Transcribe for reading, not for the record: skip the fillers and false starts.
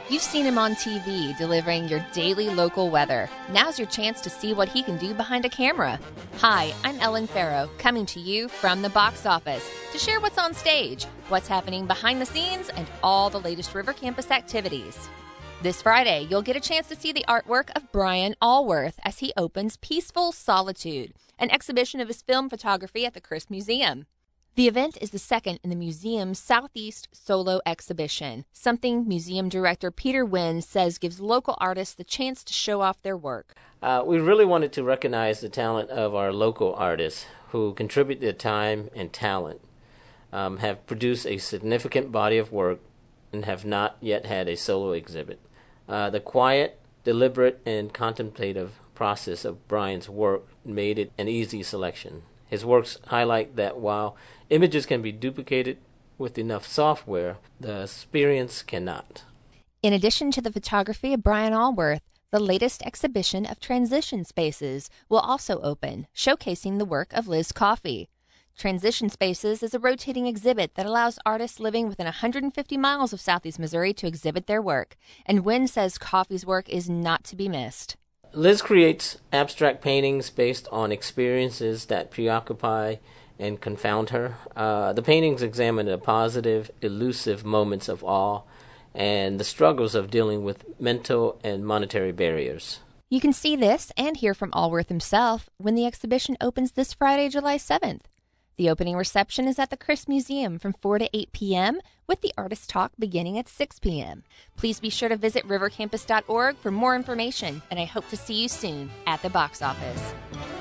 You've seen him on TV delivering your daily local weather. Now's your chance to see what he can do behind a camera. Hi, I'm Ellen Farrow, coming to you from the box office to share what's on stage, what's happening behind the scenes, and all the latest River Campus activities. This Friday, you'll get a chance to see the artwork of Brian Allworth as he opens Peaceful Solitude, an exhibition of his film photography at the Crisp Museum. The event is the second in the museum's Southeast Solo exhibition, something museum director Peter Wynn says gives local artists the chance to show off their work. We really wanted to recognize the talent of our local artists who contribute their time and talent, have produced a significant body of work, and have not yet had a solo exhibit. The quiet, deliberate, and contemplative process of Brian's work made it an easy selection. His works highlight that while images can be duplicated with enough software, the experience cannot. In addition to the photography of Brian Allworth, the latest exhibition of Transition Spaces will also open, showcasing the work of Liz Coffey. Transition Spaces is a rotating exhibit that allows artists living within 150 miles of Southeast Missouri to exhibit their work, and Wynn says Coffey's work is not to be missed. Liz creates abstract paintings based on experiences that preoccupy and confound her. The paintings examine the positive, elusive moments of awe and the struggles of dealing with mental and monetary barriers. You can see this and hear from Allworth himself when the exhibition opens this Friday, July 7th. The opening reception is at the Crisp Museum from 4 to 8 p.m., with the artist talk beginning at 6 p.m. Please be sure to visit rivercampus.org for more information, and I hope to see you soon at the box office.